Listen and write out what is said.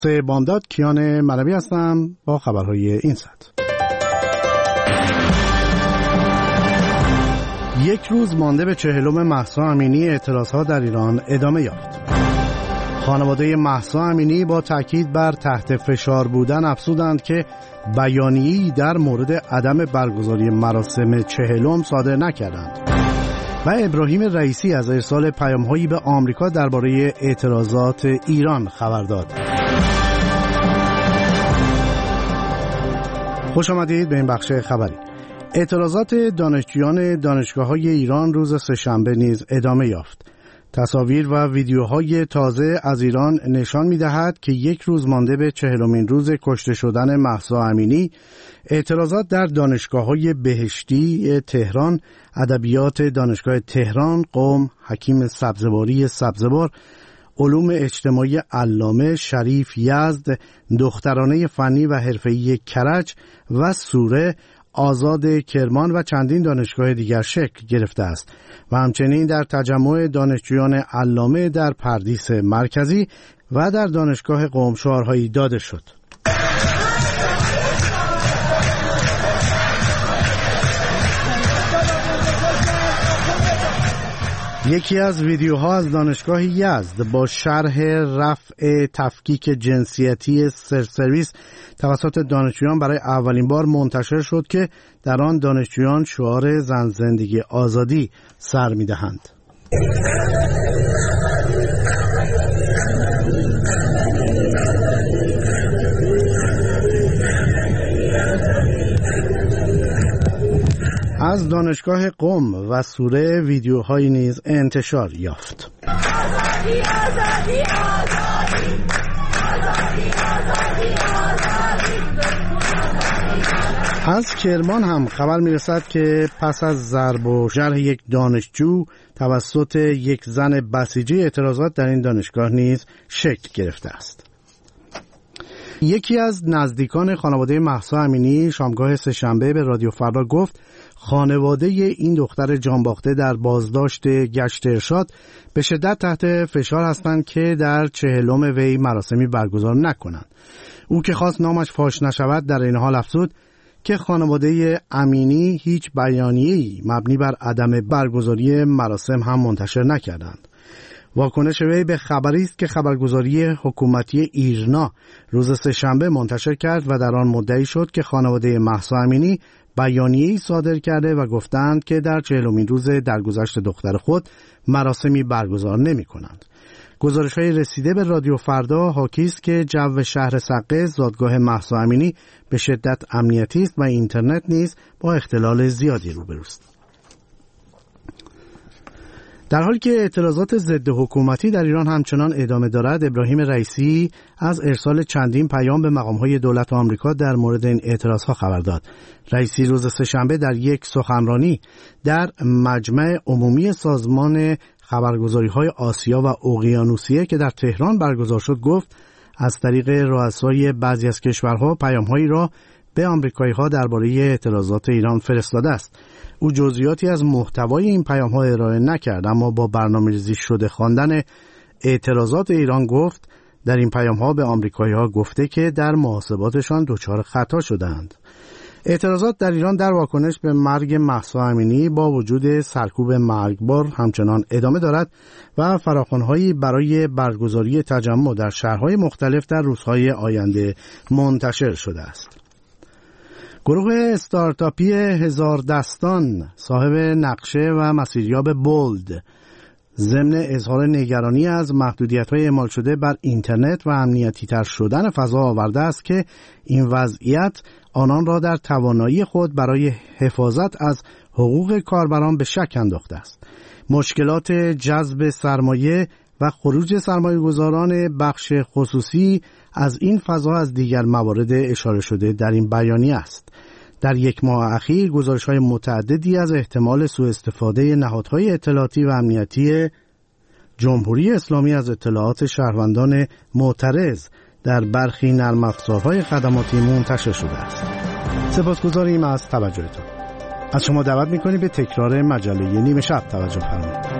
بامداد، کیان ملوی هستم با خبرهای این ساعت. یک روز مانده به 40 مهسا امینی، اعتراضها در ایران ادامه یافت. خانواده مهسا امینی با تاکید بر تحت فشار بودن افزودند که بیانیه‌ای در مورد عدم برگزاری مراسم 40 صادر نکردند و ابراهیم رئیسی از ارسال پیام‌هایی به آمریکا درباره اعتراضات ایران خبر داد. خوش آمدید به این بخش خبری. اعتراضات دانشجویان دانشگاه‌های ایران روز سه‌شنبه نیز ادامه یافت. تصاویر و ویدیوهای تازه از ایران نشان می‌دهد که یک روز مانده به 40مین روز کشته شدن مهسا امینی، اعتراضات در دانشگاه‌های بهشتی تهران، ادبیات دانشگاه تهران، قم، حکیم سبزواری سبزوار، علوم اجتماعی علامه شریف یزد، دخترانه فنی و حرفه‌ای کرج و سوره آزاد کرمان و چندین دانشگاه دیگر شکل گرفته است و همچنین در تجمع دانشجویان علامه در پردیس مرکزی و در دانشگاه قم شعارهایی داده شد. یکی از ویدیوها از دانشگاه یزد با شرح رفع تفکیک جنسیتی سرویس توسط دانشجویان برای اولین بار منتشر شد که در آن دانشجویان شعار زن زندگی آزادی سر می‌دهند. از دانشگاه قم و سوره ویدیوهایی نیز انتشار یافت. آزادی، آزادی، آزادی، آزادی، آزادی، آزادی. از کرمان هم خبر میرسد که پس از ضرب و جرح یک دانشجو توسط یک زن بسیجی، اعتراضات در این دانشگاه نیز شکل گرفته است. یکی از نزدیکان خانواده مهسا امینی شامگاه سه‌شنبه به رادیو فردا گفت خانواده این دختر جانباخته در بازداشت گشت ارشاد به شدت تحت فشار هستند که در 40 وی مراسمی برگزار نکنند. او که خواست نامش فاش نشود در این حال افزود که خانواده امینی هیچ بیانیه‌ای مبنی بر عدم برگزاری مراسم هم منتشر نکردند. واکنش وی به خبری است که خبرگزاری حکومتی ایرنا روز سه‌شنبه منتشر کرد و در آن مدعی شد که خانواده مهسا امینی بیانیه‌ای صادر کرده و گفتند که در 40مین روز درگذشت دختر خود مراسمی برگزار نمی‌کنند. گزارش‌های رسیده به رادیو فردا حاکی است که جو شهر سقه، زادگاه مهسا امینی، به شدت امنیتی است و اینترنت نیز با اختلال زیادی روبروست. در حالی که اعتراضات ضد حکومتی در ایران همچنان ادامه دارد، ابراهیم رئیسی از ارسال چندین پیام به مقام‌های دولت آمریکا در مورد این اعتراضها خبر داد. رئیسی روز سه‌شنبه در یک سخنرانی در مجمع عمومی سازمان خبرگزاری‌های آسیا و اقیانوسیه که در تهران برگزار شد گفت از طریق رؤسای بعضی از کشورها پیام‌هایی را به آمریکایی‌ها درباره اعتراضات ایران فرستاده است. او جزئیاتی از محتوای این پیام‌ها ارائه نکرد، اما با برنامه‌ریزی شده خواندن اعتراضات ایران گفت در این پیام‌ها به آمریکایی‌ها گفته که در محاسباتشان دچار خطا شدند. اعتراضات در ایران در واکنش به مرگ مهسا امینی با وجود سرکوب مرگبار همچنان ادامه دارد و فراخوان‌هایی برای برگزاری تجمع در شهرهای مختلف در روزهای آینده منتشر شده است. گروه استارتاپی هزار دستان صاحب نقشه و مسیریاب بولد ضمن اظهار نگرانی از محدودیت‌های اعمال شده بر اینترنت و امنیتی تر شدن فضا آورده است که این وضعیت آنان را در توانایی خود برای حفاظت از حقوق کاربران به شک انداخته است. مشکلات جذب سرمایه و خروج سرمایه‌گذاران بخش خصوصی از این فضا از دیگر موارد اشاره شده در این بیانیه است. در یک ماه اخیر گزارش‌های متعددی از احتمال سوء استفاده نهادهای اطلاعاتی و امنیتی جمهوری اسلامی از اطلاعات شهروندان معترض در برخی نرم افزارهای خدماتی منتشر شده است. سپاسگزاریم از توجهتان. از شما دعوت می‌کنیم به تکرار مجله نیمه شب توجه فرمایید.